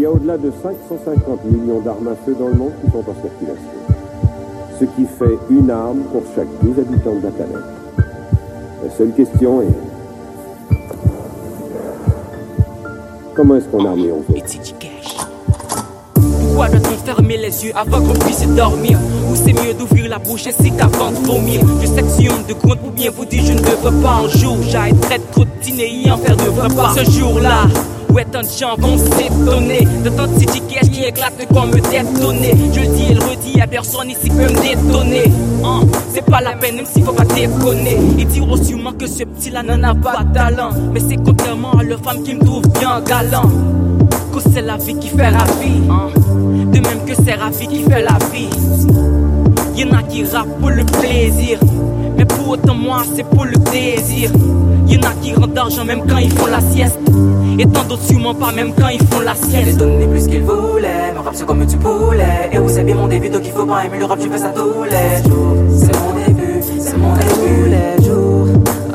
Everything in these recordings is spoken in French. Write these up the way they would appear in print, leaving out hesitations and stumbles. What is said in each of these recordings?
y a au-delà de 550 millions d'armes à feu dans le monde qui sont en circulation. Ce qui fait une arme pour chaque 12 habitants de la planète. La seule question est... comment est-ce qu'on arme les 11 autres? Pourquoi doit-on fermer les yeux avant qu'on puisse dormir? Ou c'est mieux d'ouvrir la bouche ainsi qu'avant de vomir? Je sais que si on de compte pour bien vous dire je ne devrais pas un jour. J'arrêterai trop de dîner et en faire de repas. Ce jour-là, ouais, tant de gens vont s'étonner de tant de city cash qui éclatent comme détonner. Je le dis et le redis, y'a personne ici qui peut me détonner. C'est pas la peine même s'il faut pas déconner. Ils diront sûrement que ce petit-là n'en a pas de talent, mais c'est contrairement à leur femme qui me trouve bien galant. Que c'est la vie qui fait la vie, de même que c'est la vie qui fait la vie. Y'en a qui rappent pour le plaisir, mais pour autant moi c'est pour le désir. Y'en a qui rendent d'argent même quand ils font la sieste, et tant d'autres sûrement pas même quand ils font la sieste. Les donner plus qu'ils voulaient, mon rap c'est comme du poulet. Et où c'est bien mon début donc il faut pas aimer le rap, tu fais ça tous les jours. C'est mon début les jours.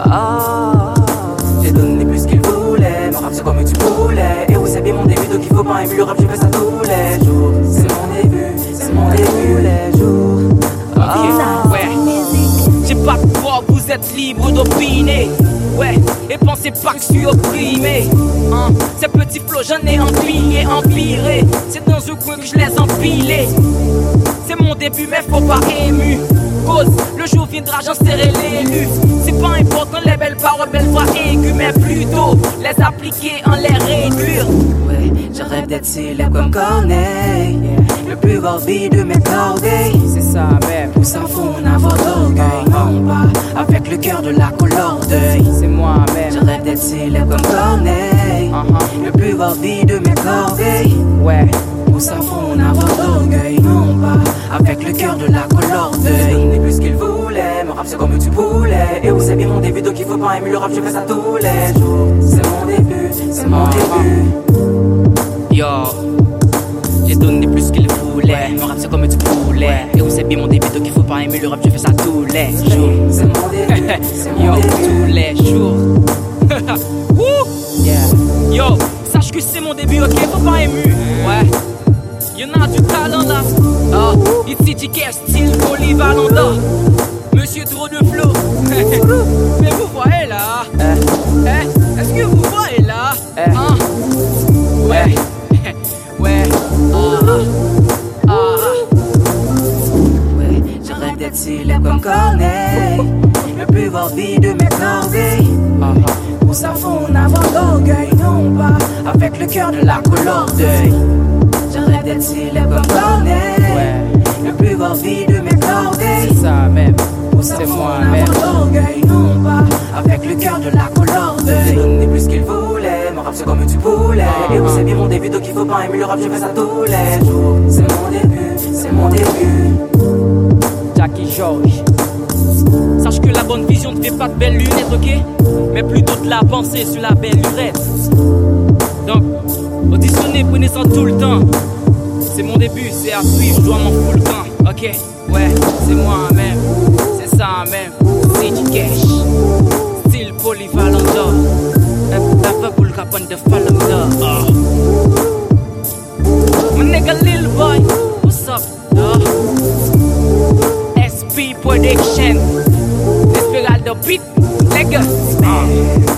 J'ai donné plus qu'ils voulaient, mon rap c'est comme du poulet. Et où c'est bien mon début donc il faut pas aimer le rap, tu fais ça tous les jours. C'est mon début les jours. Ouais, j'ai pas de droit, vous êtes libre d'opiner. Ouais, et pensez pas que je suis opprimé. Ces petits flots j'en ai empiré. C'est dans un coin que je les empilé. C'est mon début mais faut pas ému. Cause, le jour viendra j'en serai l'élu. C'est pas important les belles paroles, belles voix aiguës, mais plutôt les appliquer en les réduire. Ouais, je rêve d'être célèbre comme Corneille, le plus vie de mes cordeilles. C'est ça même. Où ça fout on a votre orgueil, non pas avec le cœur de la couleur deuil. C'est moi-même. Je rêve d'être célèbre comme Corneille, le plus vie de mes cordeilles. Ouais. Où ça fout on a votre orgueil, non pas avec le cœur de la couleur deuil. Donnez plus qu'il voulait, mon rap c'est comme du poulet. Et où c'est bien mon début donc il faut pas aimer le rap, je fais ça tous les jours. C'est mon début. Yo, j'ai donné plus qu'il voulait, mon rap c'est comme du poulet. Et où c'est bien mon début donc il faut pas aimer le rap, je fais ça tous les jours. C'est mon début, yo, tous les jours. Woo! Yeah. Yo, sache que c'est mon début, ok, faut pas ému. Ouais. Y'en a du talent là. Ici J.K. style polyvalent. Monsieur trop de flow. Mais vous voyez là. Est-ce que vous voyez là? Ouais. Ouais. Ouais, je rêve d'être célèbre comme Corneille, le plus vie de mes cordeilles. Où ça fout on a votre orgueil, non pas avec le cœur de la couleur deuil. Je rêve d'être célèbre comme Corneille, le plus vie de mes cordeilles. C'est ça même. Où ça fout on a votre orgueil, non pas avec le cœur de la couleur deuil. J'ai donné plus qu'il voulait, mon rap c'est comme du poulet. Et où c'est bien mon début donc il faut pas aimer le rap, je fais ça tous les jours. C'est mon début. Jackie George. Sache que la bonne vision ne fait pas de belles lunettes, ok? Mais plutôt de la pensée sur la belle lurette. Donc, auditionnez, prenez ça tout le temps. C'est mon début, c'est à suivre, je dois m'en foutre le camp, ok? Ouais, c'est moi-même, c'est ça même. C'est du cash, style polyvalent. T'as pas pour le rapon de Falanda. My nigga Lil Boy, what's up, SP Production, Desperado Beat, nigga.